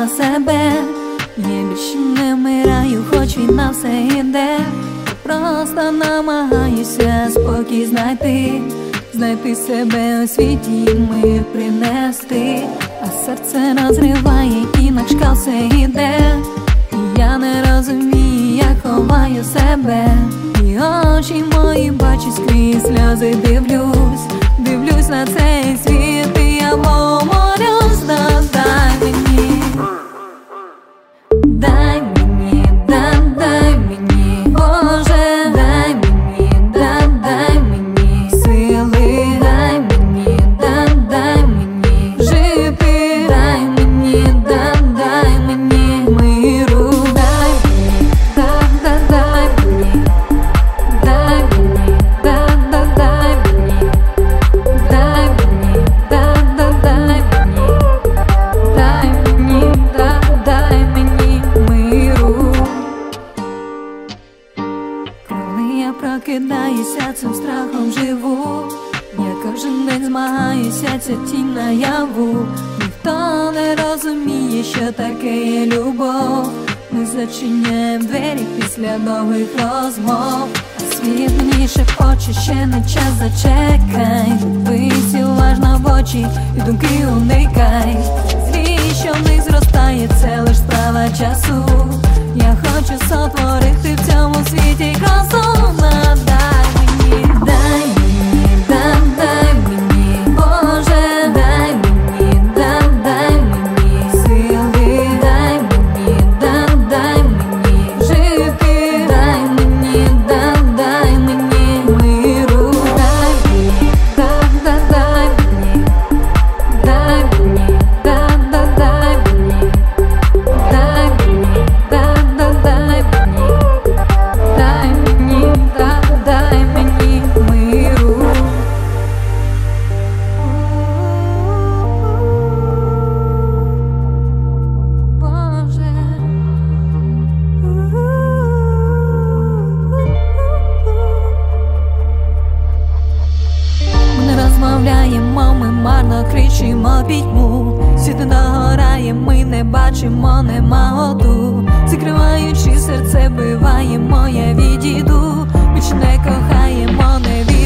втратила себе. Я більше не вмираю, хоч війна все іде. Просто намагаюся спокій знайти себе у світі, мир принести. А серце розриває, і на шкал все іде. І я не розумію, як ховаю себе. І очі мої бачать скрізь сльози, дивлюсь на цей світ, і я молюсь, дай мені, дай мені, дай мені, Боже, дай мені, дай мені сили, дай мені, дай мені жити, дай мені, дай мені миру, дай мені, дай мені, дай мені, дай мені, дай мені, дай мені миру. Коли я прокидаюся, цим страхом живу. Я кожен день змагаюся, ця тінь наяву. Ніхто не розуміє, що таке є любов. Ми зачиняємо двері після довгих розмов. А світ мені шепоче, ще не час, зачекай. Дивись уважно в очі і думки уникай. Злість, що в них зростає, це лиш справа часу. Я хочу сотворити в цьому світі красу. Дай мені, дай мені, Боже, дай мені, дай мені сили, дай мені, дай мені жити, дай мені, дай мені миру, дай мені, дай мені, дай мені, дай мені, дай мені, дай мені миру. Боже, ми не розмовляємо, ми марно кричимо пітьму. Світ не догорає, ми не бачимо, нема году. Закриваючи серце, биваємо, я відійду. Більше не кохаємо, не